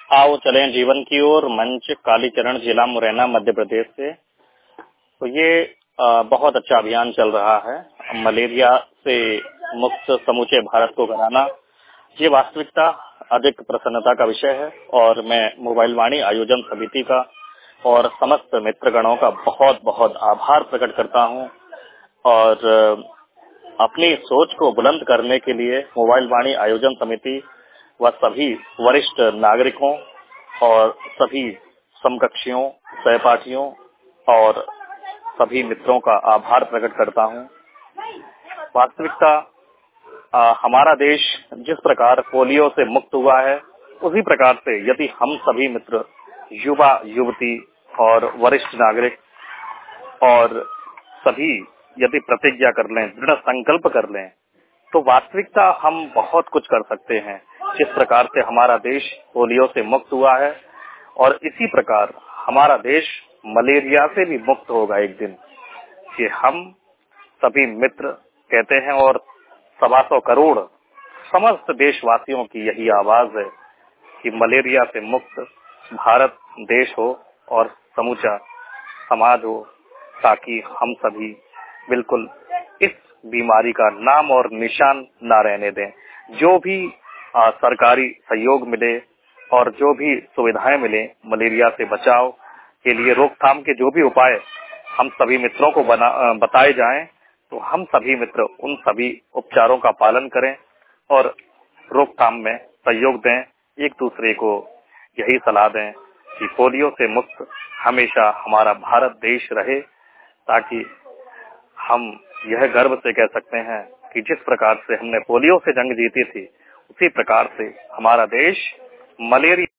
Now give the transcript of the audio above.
आओ चलें जीवन की ओर। मंच कालीचरण, जिला मुरैना, मध्य प्रदेश से। तो ये बहुत अच्छा अभियान चल रहा है। मलेरिया से मुक्त समूचे भारत को कराना, ये वास्तविकता अधिक प्रसन्नता का विषय है। और मैं मोबाइल वाणी आयोजन समिति का और समस्त मित्रगणों का बहुत बहुत आभार प्रकट करता हूँ। और अपनी सोच को बुलंद करने के लिए मोबाइल वाणी आयोजन समिति व सभी वरिष्ठ नागरिकों और सभी समकक्षियों, सहपाठियों और सभी मित्रों का आभार प्रकट करता हूं। वास्तविकता हमारा देश जिस प्रकार पोलियो से मुक्त हुआ है, उसी प्रकार से यदि हम सभी मित्र, युवा युवती और वरिष्ठ नागरिक और सभी यदि प्रतिज्ञा कर लें, दृढ़ संकल्प कर लें, तो वास्तविकता हम बहुत कुछ कर सकते हैं। जिस प्रकार से हमारा देश पोलियो से मुक्त हुआ है, और इसी प्रकार हमारा देश मलेरिया से भी मुक्त होगा एक दिन। ये हम सभी मित्र कहते हैं और 125 करोड़ समस्त देशवासियों की यही आवाज है कि मलेरिया से मुक्त भारत देश हो और समूचा समाज हो, ताकि हम सभी बिल्कुल इस बीमारी का नाम और निशान ना रहने दें। जो भी सरकारी सहयोग मिले और जो भी सुविधाएं मिले मलेरिया से बचाव के लिए, रोकथाम के जो भी उपाय हम सभी मित्रों को बताए जाएं, तो हम सभी मित्र उन सभी उपचारों का पालन करें और रोकथाम में सहयोग दें। एक दूसरे को यही सलाह दें कि पोलियो से मुक्त हमेशा हमारा भारत देश रहे, ताकि हम यह गर्व से कह सकते हैं कि जिस प्रकार से हमने पोलियो से जंग जीती थी, उसी प्रकार से हमारा देश मलेरिया